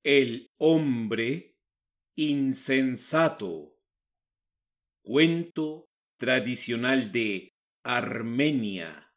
El hombre insensato. Cuento tradicional de Armenia.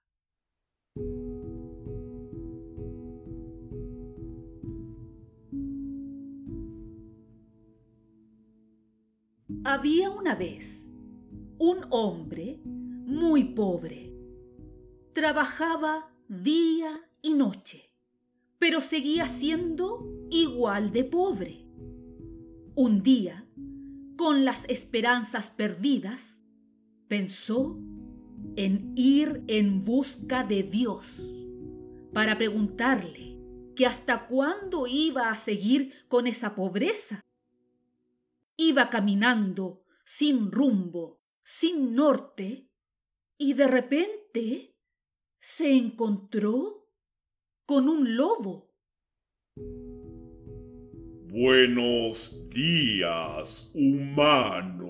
Había una vez un hombre muy pobre. Trabajaba día y noche, pero seguía siendo igual de pobre. Un día, con las esperanzas perdidas, pensó en ir en busca de Dios para preguntarle que hasta cuándo iba a seguir con esa pobreza. Iba caminando sin rumbo, sin norte, y de repente se encontró con un lobo. Buenos días, humano.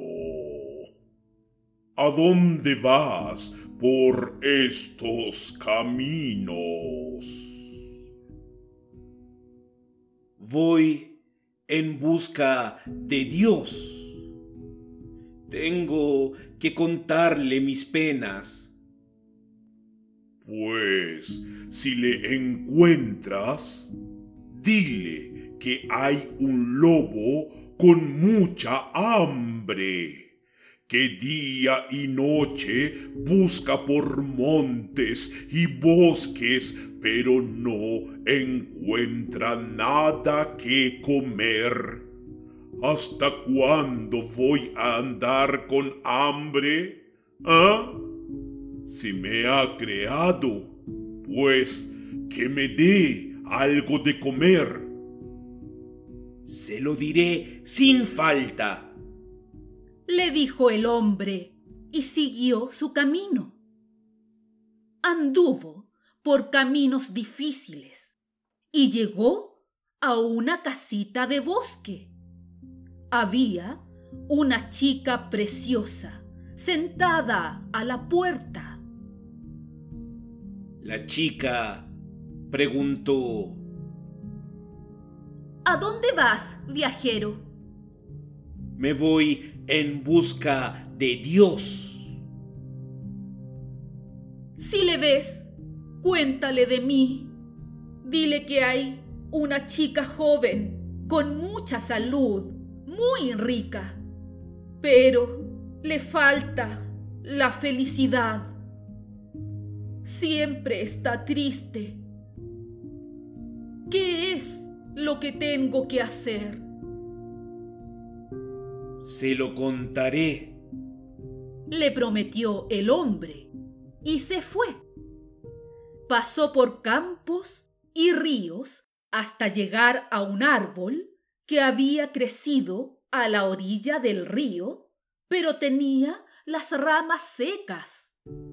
¿A dónde vas por estos caminos? Voy en busca de Dios. Tengo que contarle mis penas. Pues, si le encuentras, dile que hay un lobo con mucha hambre, que día y noche busca por montes y bosques, pero no encuentra nada que comer. ¿Hasta cuándo voy a andar con hambre? ¿Ah? Si me ha creado, pues que me dé algo de comer. Se lo diré sin falta, Le dijo el hombre y siguió su camino. Anduvo por caminos difíciles y llegó a una casita de bosque. Había una chica preciosa sentada a la puerta. La chica preguntó: ¿A dónde vas, viajero? Me voy en busca de Dios. Si le ves, cuéntale de mí. Dile que hay una chica joven con mucha salud, muy rica, pero le falta la felicidad. Siempre está triste. ¿Qué es lo que tengo que hacer? Se lo contaré. Le prometió el hombre y se fue. Pasó por campos y ríos hasta llegar a un árbol que había crecido a la orilla del río, pero tenía las ramas secas.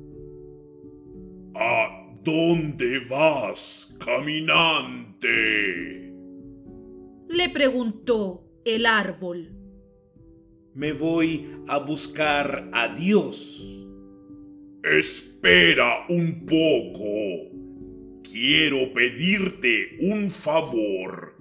¿A dónde vas, caminante? Le preguntó el árbol. Me voy a buscar a Dios. Espera un poco. Quiero pedirte un favor.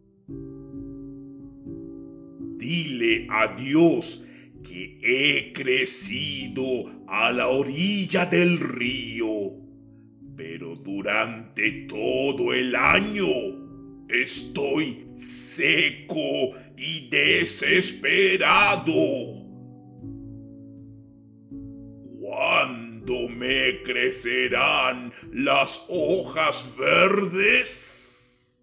Dile a Dios que he crecido a la orilla del río, pero durante todo el año estoy seco y desesperado. ¿Cuándo me crecerán las hojas verdes?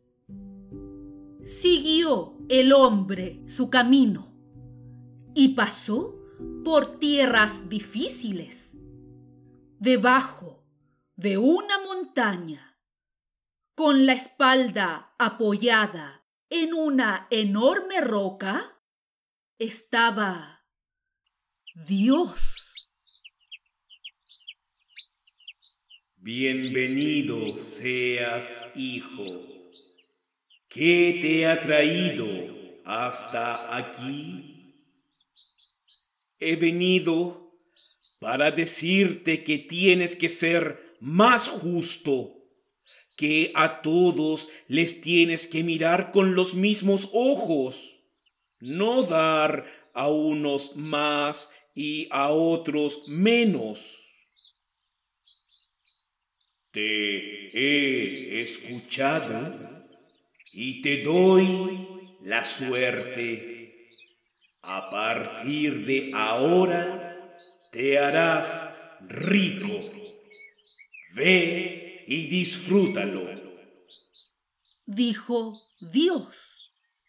Siguió el hombre su camino y pasó por tierras difíciles. Debajo de una montaña, con la espalda apoyada en una enorme roca, estaba Dios. Bienvenido seas, hijo. ¿Qué te ha traído hasta aquí? He venido para decirte que tienes que ser más justo, que a todos les tienes que mirar con los mismos ojos, no dar a unos más y a otros menos. Te he escuchado y te doy la suerte. A partir de ahora te harás rico. Ve y disfrútalo, dijo Dios.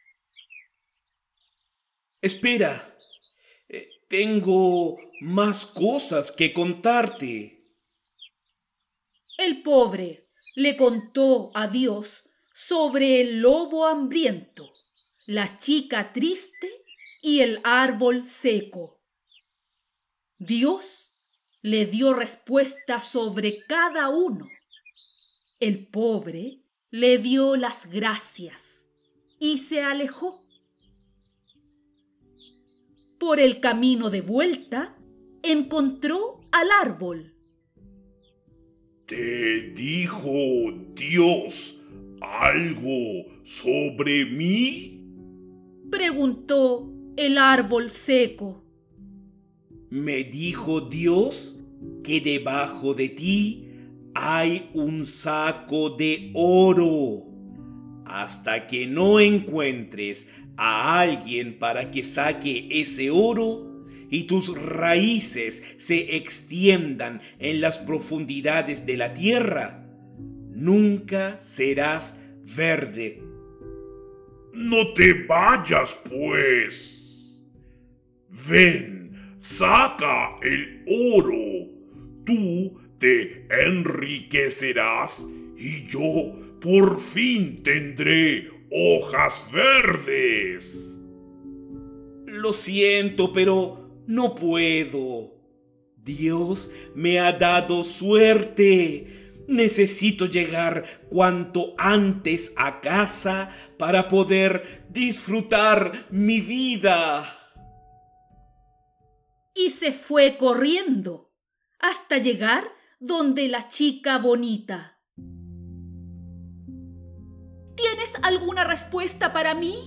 Espera, tengo más cosas que contarte. El pobre le contó a Dios sobre el lobo hambriento, la chica triste y el árbol seco. Dios le dio respuesta sobre cada uno. El pobre le dio las gracias y se alejó. Por el camino de vuelta, encontró al árbol. ¿Te dijo Dios algo sobre mí? Preguntó el árbol seco. Me dijo Dios que debajo de ti hay un saco de oro. Hasta que no encuentres a alguien para que saque ese oro y tus raíces se extiendan en las profundidades de la tierra, nunca serás verde. No te vayas, pues. Ven, saca el oro. Tú te enriquecerás y yo por fin tendré hojas verdes. Lo siento, pero no puedo. Dios me ha dado suerte. Necesito llegar cuanto antes a casa para poder disfrutar mi vida. Y se fue corriendo hasta llegar donde la chica bonita. ¿Tienes alguna respuesta para mí?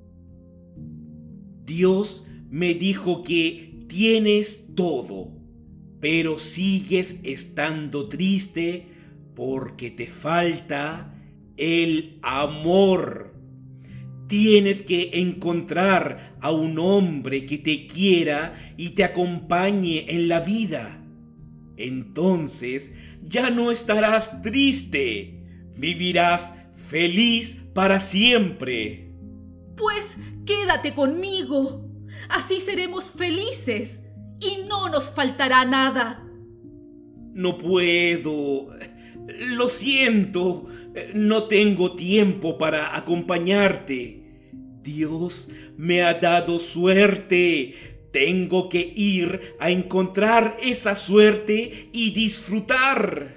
Dios me dijo que tienes todo, pero sigues estando triste porque te falta el amor. Tienes que encontrar a un hombre que te quiera y te acompañe en la vida. Entonces ya no estarás triste, vivirás feliz para siempre. Pues quédate conmigo, así seremos felices y no nos faltará nada. No puedo, lo siento, no tengo tiempo para acompañarte. Dios me ha dado suerte. Tengo que ir a encontrar esa suerte y disfrutar,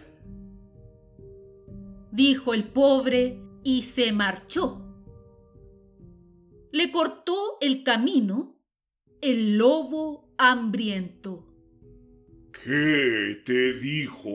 dijo el pobre y se marchó. Le cortó el camino el lobo hambriento. ¿Qué te dijo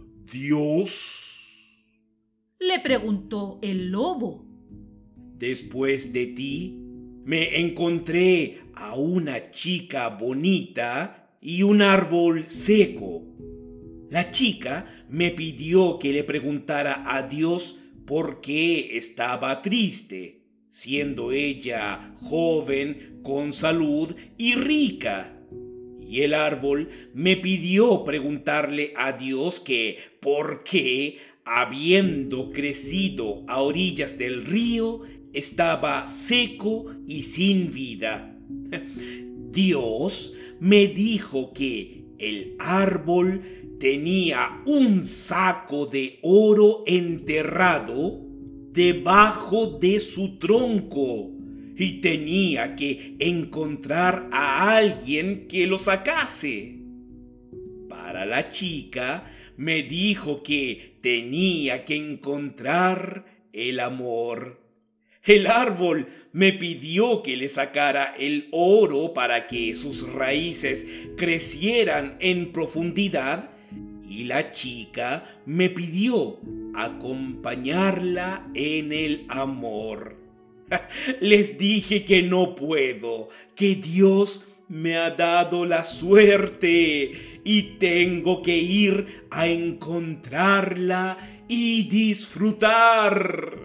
Dios? Le preguntó el lobo. Después de ti, me encontré a una chica bonita y un árbol seco. La chica me pidió que le preguntara a Dios por qué estaba triste, siendo ella joven, con salud y rica. Y el árbol me pidió preguntarle a Dios que por qué, habiendo crecido a orillas del río, estaba seco y sin vida. Dios me dijo que el árbol tenía un saco de oro enterrado debajo de su tronco y tenía que encontrar a alguien que lo sacase. Para la chica me dijo que tenía que encontrar el amor. El árbol me pidió que le sacara el oro para que sus raíces crecieran en profundidad y la chica me pidió acompañarla en el amor. Les dije que no puedo, que Dios me ha dado la suerte y tengo que ir a encontrarla y disfrutar.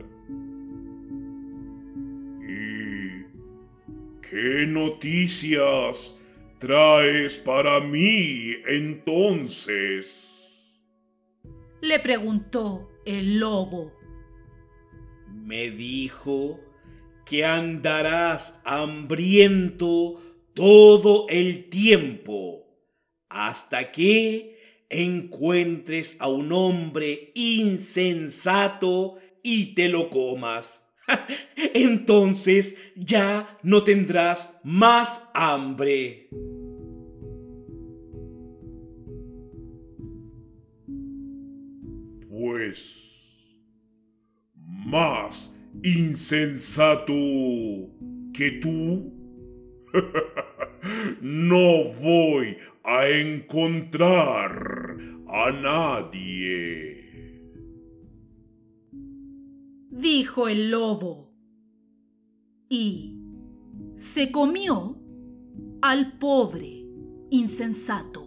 ¿Y qué noticias traes para mí entonces? Le preguntó el lobo. Me dijo que andarás hambriento todo el tiempo hasta que encuentres a un hombre insensato y te lo comas. Entonces ya no tendrás más hambre. Pues más insensato que tú, no voy a encontrar a nadie. Dijo el lobo. Y se comió al pobre insensato.